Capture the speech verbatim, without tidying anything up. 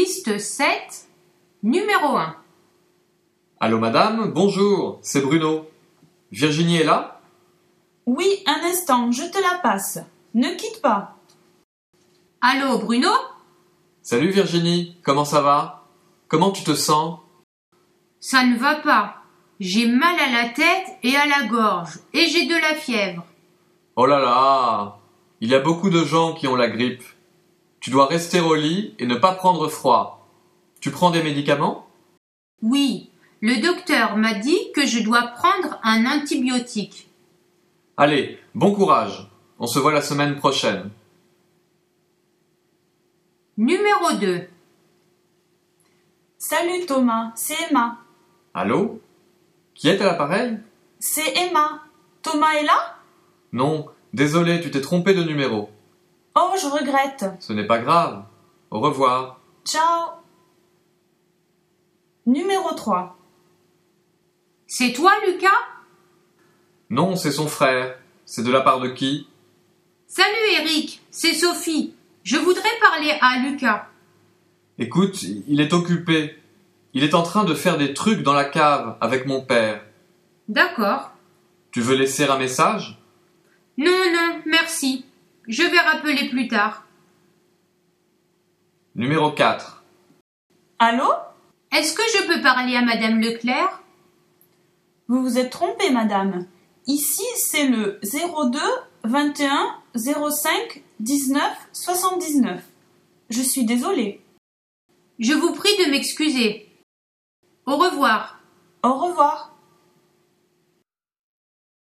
Piste sept, numéro un. Allô madame, bonjour, c'est Bruno. Virginie est là? Oui, un instant, je te la passe. Ne quitte pas. Allô, Bruno? Salut Virginie, comment ça va? Comment tu te sens? Ça ne va pas. J'ai mal à la tête et à la gorge, et j'ai de la fièvre. Oh là là, il y a beaucoup de gens qui ont la grippe. Tu dois rester au lit et ne pas prendre froid. Tu prends des médicaments? Oui, le docteur m'a dit que je dois prendre un antibiotique. Allez, bon courage. On se voit la semaine prochaine. Numéro deux. Salut Thomas, c'est Emma. Allô? Qui est à l'appareil? C'est Emma. Thomas est là? Non, désolé, tu t'es trompé de numéro. Oh, je regrette. Ce n'est pas grave. Au revoir. Ciao. Numéro trois. C'est toi, Lucas? Non, c'est son frère. C'est de la part de qui? Salut Eric, c'est Sophie. Je voudrais parler à Lucas. Écoute, il est occupé. Il est en train de faire des trucs dans la cave avec mon père. D'accord. Tu veux laisser un message? Non, non, merci. Je vais rappeler plus tard. Numéro quatre. Allô? Est-ce que je peux parler à Madame Leclerc? Vous vous êtes trompée, madame. Ici, c'est le zéro deux vingt et un zéro cinq dix-neuf soixante-dix-neuf. Je suis désolée. Je vous prie de m'excuser. Au revoir. Au revoir.